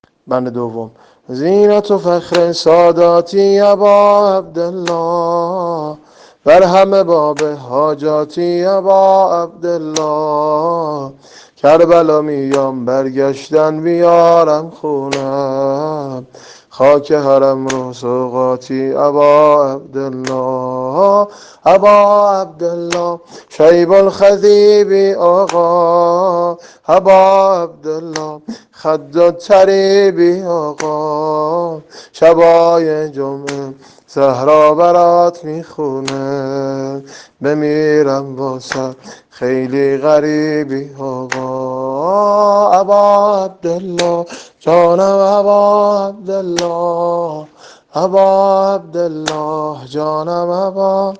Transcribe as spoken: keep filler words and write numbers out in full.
بند دوم. زینت و فخر ساداتی ابا عبدالله، بر همه باب حاجاتی ابا عبدالله. کربلا میام برگشتن بیارم خونم، خاک حرم رو سوقاتی ابا عبدالله. ابا عبدالله شیب الخذیبی آقا، ابا عبدالله خد طریبی آقا. شبای جمعه زهرا برات میخونه، بمیرم واسه خیلی غریبی آقا. ابا عبدالله جانم ابا عبدالله، ابا عبدالله جانم ابا